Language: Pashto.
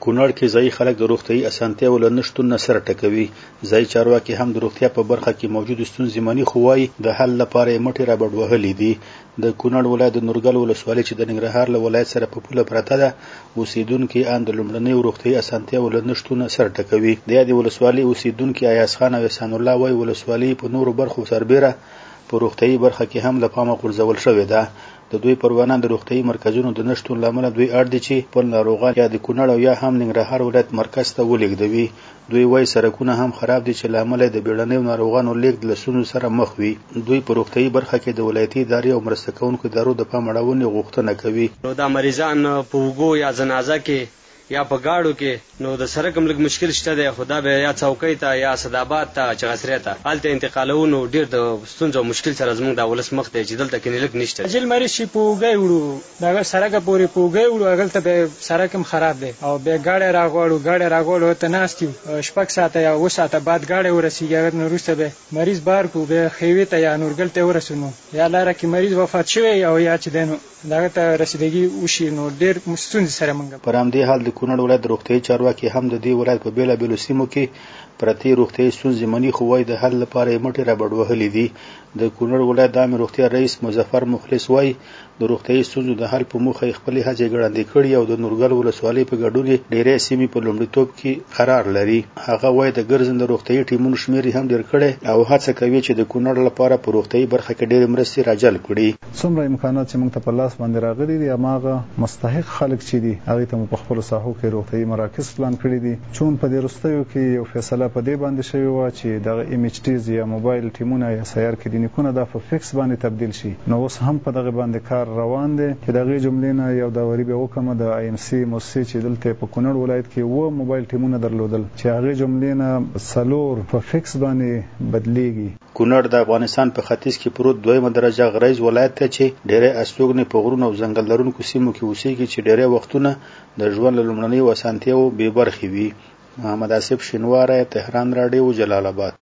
کونړ کې ځایي خلک د روغتیايي اسانتیاوو له نشتون نه سر ټکوي. ځایي چارواکي هم د روغتیا په برخه کې موجودې ستونزې مني، خو وایي د حل لپاره یې مټې رابډ وهلې دي. د کونړ ولایت د نورګل ولسوالۍ چې د ننګرهار له ولایت سره په پوله پرته ده، اوسېدونکي ان د لومړنیو روغتیايي اسانتیاوو له نشتون سر ټکوي. د یادې ولسوالۍ اوسېدونکي ایاز خان او احسان الله وایي ولسوالۍ په نورو برخو سربېره په روغتیايي برخه کې هم له پامه غورځول شوې ده. د دوی پروانه د روغتیايي مرکزونو د نشتون له امله دوی اړ دي چې خپل ناروغان یا د کونړ او یا هم ننګرهار ولایت مرکز ته ولېږدوي. دوی وایي سړکونه هم خراب دي چې له امله د بیړنیو ناروغانو لېږد له ستونزو سره مخ وي. دوی په روغتیايي برخه کې د ولایتي ادارې او مرسته کوونکو ادارو د پام اړونې غوښتنه کوي. دا مریضان په اوږو یا جنازه کې یا په گاډو کې نو د سره کوم لږ مشکل شته دی، خو دا به یا څوکۍ ته یا صداباد ته چغسرې ته هلته انتقالونو ډېر د ستونزو مشکل سره زموږ د ولس مخ دی چې دلته کې لږ نشته. جل مریض چې په اوږه وړو دغه سړکه پورې په اوږه وړو هغلته به سړک هم خراب دی او بیا ګاډی راغواړو ورته ناست یو 6 ساعته یا 7 ساعته بعد ګاډی ورسېږي. هغه نه وروسته به مریض بار کړو بیا خیوې ته یا نورګل ته ورسوو، یا لاره کې مریض وفات شوی او یا چې دی نو دغه ته رسیدګي وشي، نو ډېر ستونزې سره موږ. پر همدې حال د کونړ ولایت د روغتیايي چارواکي هم د دې ولایت په بېلابېلو سیمو کې پرتې روغتیايي ستونزې مني، خو وایي د حل لپاره یې مټې رابډ وهلې دي. د کونړ ولایت د عامې روغتیا رئیس مظفر مخلص وایي د روغتیايي ستونزو د حل په موخه یې خپلې هڅې ګړندۍ کړي او د نورګل ولسوالۍ په ګډون یې ډېری سیمې په لومړیتوب کې قرار لري. هغه وایي د ګرځنده روغتیايي ټیمونو شمېر هم ډېر کړی او هڅه کوي چې د کونړ لپاره په روغتیايي برخه کې ډېرې مرستې راجلب کړي. څومره امکانات چې موږ ته په لاس باندې راغلي دي، هماغه مستحق خلک چې دي هغې ته مو په خپلو ساحو کې روغتیايي مراکز پلان کړي دي. چون په دې وروستیو کې یو فیصله په دې باندې شوې وه چې دغه MHTs یا موبایل ټیمونه یا سیار کلینیکونه دا په فکس باندې تبدیل شي. نو اوس هم په دغه باندې کار روان دی چې دغه جملې نه یو داوري به وکړم د IMC موسسې چې دلته په کونړ ولایت کې موبایل ټیمونه درلودل چې هغه جملې نه 4 په فکس باندې بدلیږي. کونړ د افغانستان په ختیځ کې پروت 2 درجه غریز ولایت ته چې ډېری استوګنې په غرونو او ځنګل لرونکو سیمو کې اوسېږي چې ډېری وختونه د ژوند له لومړنیو اسانتیاوو بې برخې وي. محمد آصف شینواری، تهران راډیو، جلال آباد.